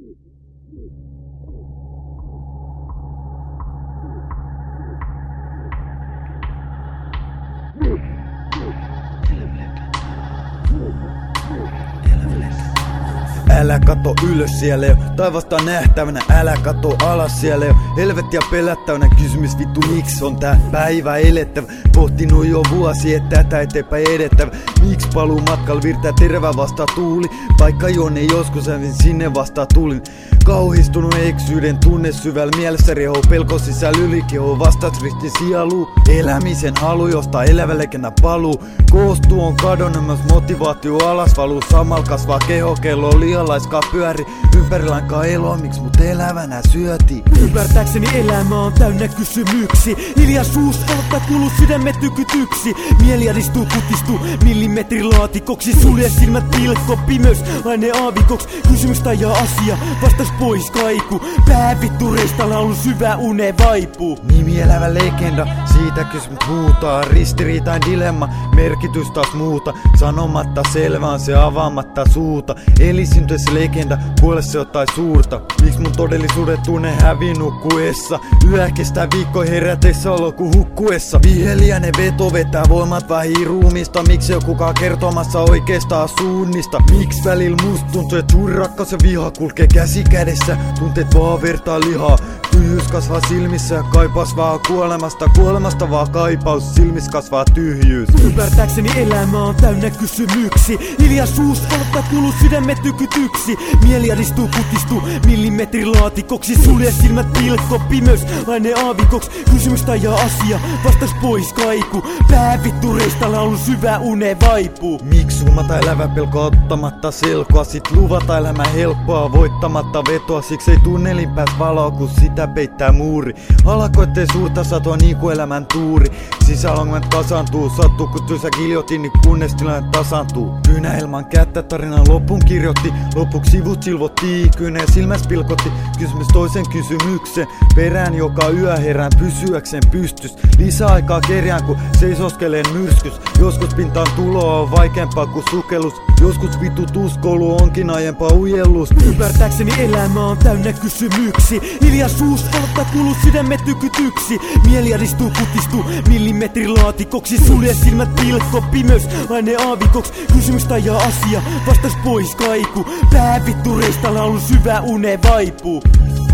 Älä kato ylös, siellä jo taivasta nähtävänä. Älä kato alas, siellä jo helvettiä pelättävänä. Kysymys vittu, miksi on tää päivä elettävä? Pohtinut jo vuosi, että tätä eteenpäin edettävä. Miksi paluu matkalla virtää tervä vasta tuuli? Vaikka jonne joskus hävin, sinne vasta tulin. Kauhistunut eksyyden tunne syvällä mielessä rehoo. Pelko sisällä ylikeho vastaats ristin sielu. Elämisen halu, josta elävä legenda paluu. Koostuu on kadonnut, myös motivaatio alas valuu. Samalla kasvaa keho, kello liialaiskaa pyöri. Ympärilläänkaan eloa, miksi mut elävänä syöti? Ymmärtääkseni elämä on täynnä kysymyksi. Hiljaisuus valottaa kuuluu sydämet tykytyksi. Mieli aristuu, kutistuu millimetrilaatikoksi. Sulje silmät, pilkko, pimeys, aine aavikoks. Kysymys tai asia, vastas pois kaiku. Pää vittu reistä laulu, syvä une vaipuu. Nimi elävä legenda, siitä kysymys huutaa. Ristiriitain dilemma, merkitys taas muuta. Sanomatta selvään se avaamatta suuta. Eli syntyessä legenda, kuole se jotain suurta. Miks mun todellisuudet tunne hävi nukkuessa? Yö kestää viikko herätessä olo ku hukkuessa. Viheliäinen veto vetää voimat vähin ruumista. Miksi ei kukaan kertomassa oikeastaan suunnista? Miks välillä musta tuntuu, et suuri rakkaus ja viha kulkee käsi kädessä? Tunteet vaan vertaa lihaa. Tyhjyys kasvaa silmissä ja kaipaus vaan kuolemasta. Kuolemasta vaan kaipaus, silmissä kasvaa tyhjyys. Ymmärtääkseni elämä on täynnä kysymyksi. Hiljaisuus valottaa kuuluu sydämet tykytyksi. Mieli aristuu, kutistuu millimetrilaatikoksi. Sulje silmät, pilkko, pimeys, aine aavikoks. Kysymys tai asia, vastas pois kaiku. Pää vittu reistä laulu, syvä une vaipuu. Miksi surmata elävä pelko ottamatta selkoa? Sit luvata elämä helppoa voittamatta vetoa. Siksi ei tunnelin pääs valoa, kun sitä peittää muuri. Alakoittei suurta satoa niinku elämän tuuri. Sisälongelmat kasaantuu, sattuu kun tylsä giljotiini, kunnes tilanne tasaantuu. Kynähelman kättä tarinan lopun kirjoitti. Lopuksi sivut silvottiin, kyneen silmäs pilkotti. Kysymys toisen kysymyksen perään, joka yö herään pysyäkseen pystys. Lisäaikaa kerjään kun seisoskeleen myrskys. Joskus pintaan tuloa on vaikeampaa kuin sukellus. Joskus vittu tuskoulu onkin aiempaa ujellus. Ymmärtääkseni elämä on täynnä kysymyksi. Hiljaisuus valottaa kuuluu sydämet tykytyksi. Mieli aristuu, kutistuu millimetrilaatikoksi. Sulje silmät, pilkko, pimeys, aine aavikoks. Kysymys tai asia, vastas pois kaiku. Pää vittu reistä laulu, syvä une vaipuu.